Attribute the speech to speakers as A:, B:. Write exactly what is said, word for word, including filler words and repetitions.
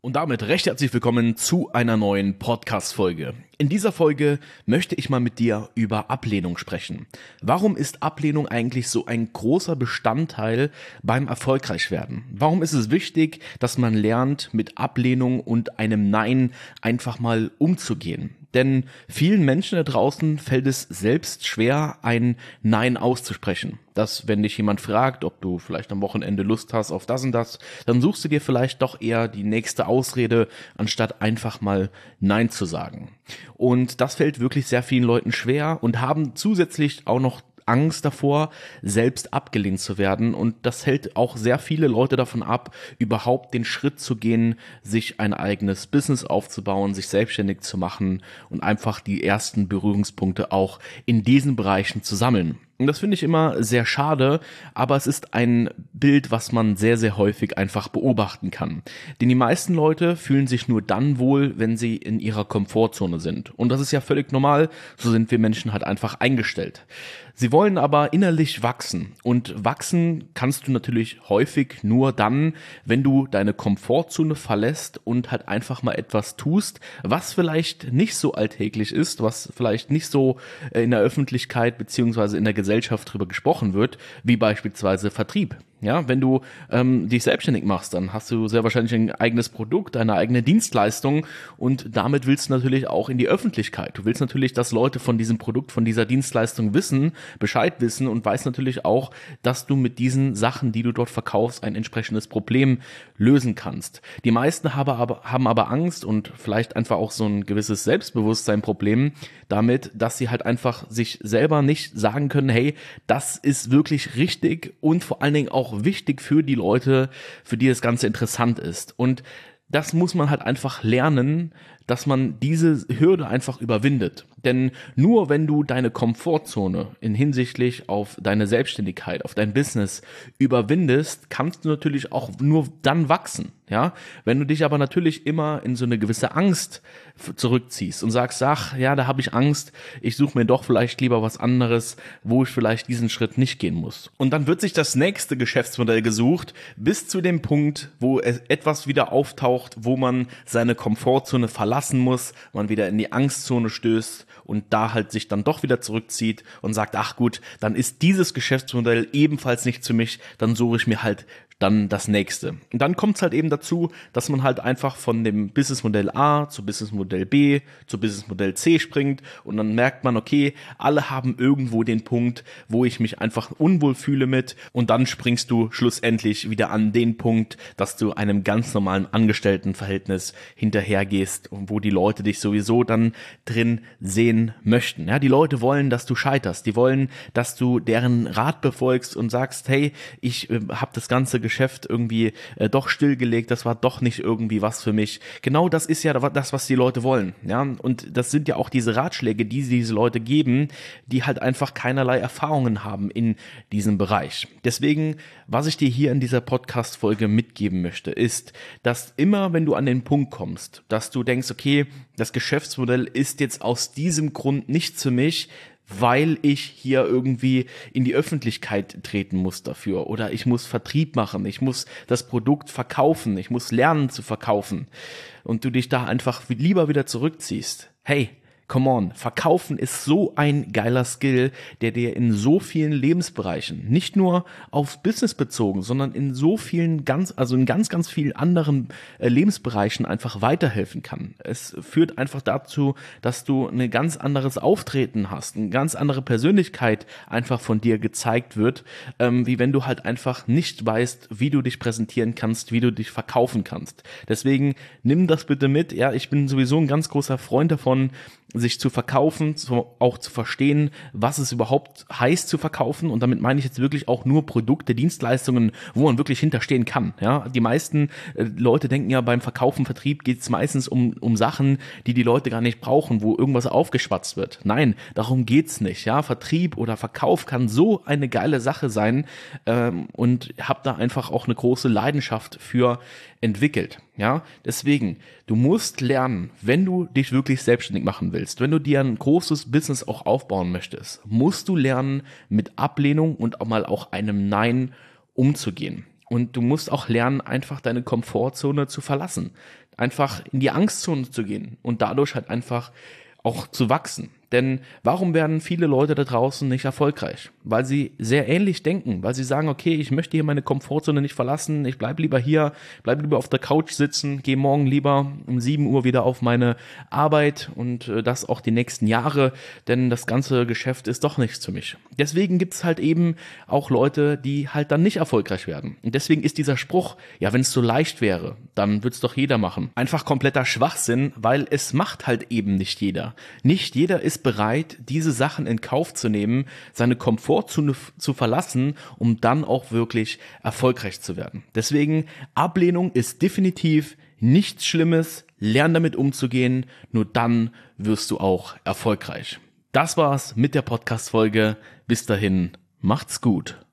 A: Und damit recht herzlich willkommen zu einer neuen Podcast-Folge. In dieser Folge möchte ich mal mit dir über Ablehnung sprechen. Warum ist Ablehnung eigentlich so ein großer Bestandteil beim Erfolgreichwerden? Warum ist es wichtig, dass man lernt, mit Ablehnung und einem Nein einfach mal umzugehen? Denn vielen Menschen da draußen fällt es selbst schwer, ein Nein auszusprechen. Dass, wenn dich jemand fragt, ob du vielleicht am Wochenende Lust hast auf das und das, dann suchst du dir vielleicht doch eher die nächste Ausrede, anstatt einfach mal Nein zu sagen. Und das fällt wirklich sehr vielen Leuten schwer und haben zusätzlich auch noch Angst davor, selbst abgelehnt zu werden, und das hält auch sehr viele Leute davon ab, überhaupt den Schritt zu gehen, sich ein eigenes Business aufzubauen, sich selbstständig zu machen und einfach die ersten Berührungspunkte auch in diesen Bereichen zu sammeln. Und das finde ich immer sehr schade, aber es ist ein Bild, was man sehr, sehr häufig einfach beobachten kann. Denn die meisten Leute fühlen sich nur dann wohl, wenn sie in ihrer Komfortzone sind. Und das ist ja völlig normal, so sind wir Menschen halt einfach eingestellt. Sie wollen aber innerlich wachsen. Und wachsen kannst du natürlich häufig nur dann, wenn du deine Komfortzone verlässt und halt einfach mal etwas tust, was vielleicht nicht so alltäglich ist, was vielleicht nicht so in der Öffentlichkeit beziehungsweise in der Gesellschaft drüber gesprochen wird, wie beispielsweise Vertrieb. Ja, wenn du ähm, dich selbstständig machst, dann hast du sehr wahrscheinlich ein eigenes Produkt, eine eigene Dienstleistung, und damit willst du natürlich auch in die Öffentlichkeit. Du willst natürlich, dass Leute von diesem Produkt, von dieser Dienstleistung wissen, Bescheid wissen, und weißt natürlich auch, dass du mit diesen Sachen, die du dort verkaufst, ein entsprechendes Problem lösen kannst. Die meisten haben aber, haben aber Angst und vielleicht einfach auch so ein gewisses Selbstbewusstsein-Problem damit, dass sie halt einfach sich selber nicht sagen können, hey, das ist wirklich richtig und vor allen Dingen auch wichtig für die Leute, für die das Ganze interessant ist. Und das muss man halt einfach lernen, dass man diese Hürde einfach überwindet. Denn nur wenn du deine Komfortzone in hinsichtlich auf deine Selbstständigkeit, auf dein Business überwindest, kannst du natürlich auch nur dann wachsen. Ja, wenn du dich aber natürlich immer in so eine gewisse Angst zurückziehst und sagst, ach ja, da habe ich Angst, ich suche mir doch vielleicht lieber was anderes, wo ich vielleicht diesen Schritt nicht gehen muss. Und dann wird sich das nächste Geschäftsmodell gesucht, bis zu dem Punkt, wo es etwas wieder auftaucht, wo man seine Komfortzone verlassen muss, man wieder in die Angstzone stößt und da halt sich dann doch wieder zurückzieht und sagt, ach gut, dann ist dieses Geschäftsmodell ebenfalls nicht für mich, dann suche ich mir halt dann das nächste. Und dann kommt es halt eben dazu, dass man halt einfach von dem Businessmodell A zu Businessmodell B zu Businessmodell C springt, und dann merkt man, okay, alle haben irgendwo den Punkt, wo ich mich einfach unwohl fühle mit, und dann springst du schlussendlich wieder an den Punkt, dass du einem ganz normalen Angestelltenverhältnis hinterhergehst, wo die Leute dich sowieso dann drin sehen möchten. Ja, die Leute wollen, dass du scheiterst, die wollen, dass du deren Rat befolgst und sagst, hey, ich äh, habe das ganze Geschäft irgendwie äh, doch stillgelegt, das war doch nicht irgendwie was für mich. Genau das ist ja das, was die Leute wollen. Ja, und das sind ja auch diese Ratschläge, die diese Leute geben, die halt einfach keinerlei Erfahrungen haben in diesem Bereich. Deswegen, was ich dir hier in dieser Podcast-Folge mitgeben möchte, ist, dass immer, wenn du an den Punkt kommst, dass du denkst, okay, das Geschäftsmodell ist jetzt aus diesem Grund nicht für mich, weil ich hier irgendwie in die Öffentlichkeit treten muss dafür, oder ich muss Vertrieb machen, ich muss das Produkt verkaufen, ich muss lernen zu verkaufen, und du dich da einfach lieber wieder zurückziehst. Hey, come on, verkaufen ist so ein geiler Skill, der dir in so vielen Lebensbereichen, nicht nur aufs Business bezogen, sondern in so vielen ganz, also in ganz, ganz vielen anderen äh, Lebensbereichen einfach weiterhelfen kann. Es führt einfach dazu, dass du ein ganz anderes Auftreten hast, eine ganz andere Persönlichkeit einfach von dir gezeigt wird, ähm, wie wenn du halt einfach nicht weißt, wie du dich präsentieren kannst, wie du dich verkaufen kannst. Deswegen nimm das bitte mit. Ja, ich bin sowieso ein ganz großer Freund davon, sich zu verkaufen, zu, auch zu verstehen, was es überhaupt heißt zu verkaufen, und damit meine ich jetzt wirklich auch nur Produkte, Dienstleistungen, wo man wirklich hinterstehen kann. Ja, die meisten äh, Leute denken ja, beim Verkaufen, Vertrieb geht es meistens um um Sachen, die die Leute gar nicht brauchen, wo irgendwas aufgeschwatzt wird. Nein, darum geht's nicht. Ja, Vertrieb oder Verkauf kann so eine geile Sache sein, ähm, und habe da einfach auch eine große Leidenschaft für entwickelt. Ja, deswegen, du musst lernen, wenn du dich wirklich selbstständig machen willst, wenn du dir ein großes Business auch aufbauen möchtest, musst du lernen, mit Ablehnung und auch mal auch einem Nein umzugehen. Und du musst auch lernen, einfach deine Komfortzone zu verlassen. einfach in die Angstzone zu gehen und dadurch halt einfach auch zu wachsen. Denn warum werden viele Leute da draußen nicht erfolgreich? Weil sie sehr ähnlich denken, weil sie sagen, okay, ich möchte hier meine Komfortzone nicht verlassen, ich bleibe lieber hier, bleibe lieber auf der Couch sitzen, gehe morgen lieber um sieben Uhr wieder auf meine Arbeit und äh, das auch die nächsten Jahre, denn das ganze Geschäft ist doch nichts für mich. Deswegen gibt es halt eben auch Leute, die halt dann nicht erfolgreich werden. Und deswegen ist dieser Spruch, ja, wenn es so leicht wäre, dann würde es doch jeder machen. Einfach kompletter Schwachsinn, weil es macht halt eben nicht jeder. Nicht jeder ist bereit, diese Sachen in Kauf zu nehmen, seine Komfortzone zu verlassen, um dann auch wirklich erfolgreich zu werden. Deswegen, Ablehnung ist definitiv nichts Schlimmes, lern damit umzugehen, nur dann wirst du auch erfolgreich. Das war's mit der Podcast-Folge. Bis dahin, macht's gut.